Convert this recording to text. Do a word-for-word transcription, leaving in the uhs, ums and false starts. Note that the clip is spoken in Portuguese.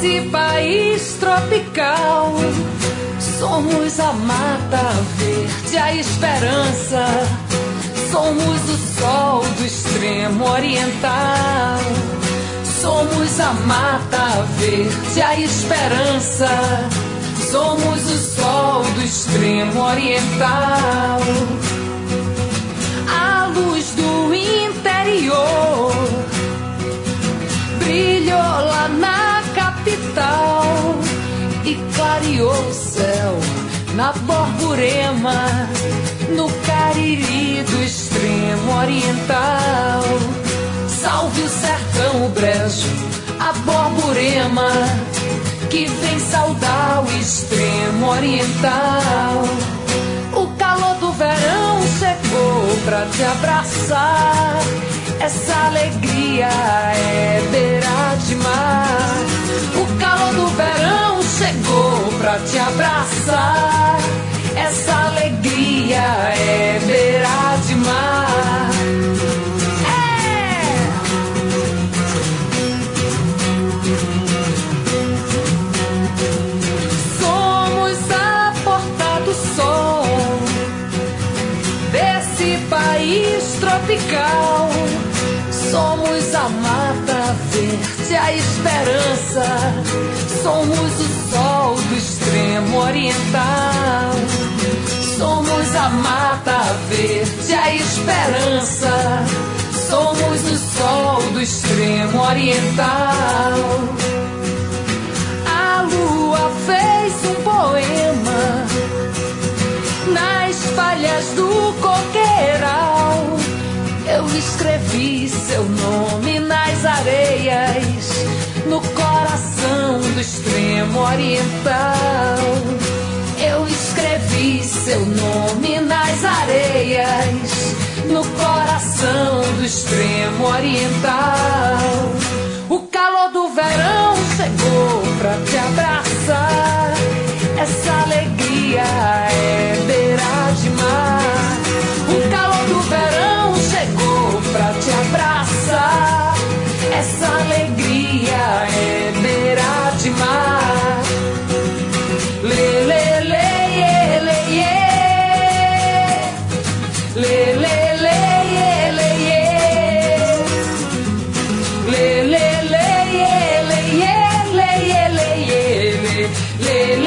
desse país tropical. Somos a mata verde, a esperança. Somos o sol do extremo oriental. Somos a mata verde, a esperança. Somos o sol do extremo oriental. A luz do interior brilhou lá na capital e clareou o céu na Borborema, no Cariri do extremo oriental. Salve o sertão, o brejo, a Borborema, que vem saudar o extremo oriental. O calor do verão chegou pra te abraçar. Essa alegria é beira de mar. O calor do verão chegou pra te abraçar. Essa alegria é beira de mar. É! Somos a porta do sol desse país tropical. Somos a mata verde, a esperança. Somos o sol do extremo oriental. Somos a mata verde, a esperança. Somos o sol do extremo oriental. A lua fez um poema nas falhas do coqueiral. Eu escrevi seu nome nas areias, no coração do extremo oriental. Eu escrevi seu nome nas areias, no coração do extremo oriental. O calor do verão chegou pra te abraçar. Essa alegria é beira de mar. O calor do verão chegou pra te abraçar. Essa alegria é beira de mar. Lê, lê, lê, lê, lê, lê, lê, lê, lê, lê, lê, lê, lê, lê, lê, lê, lê, lê, lê,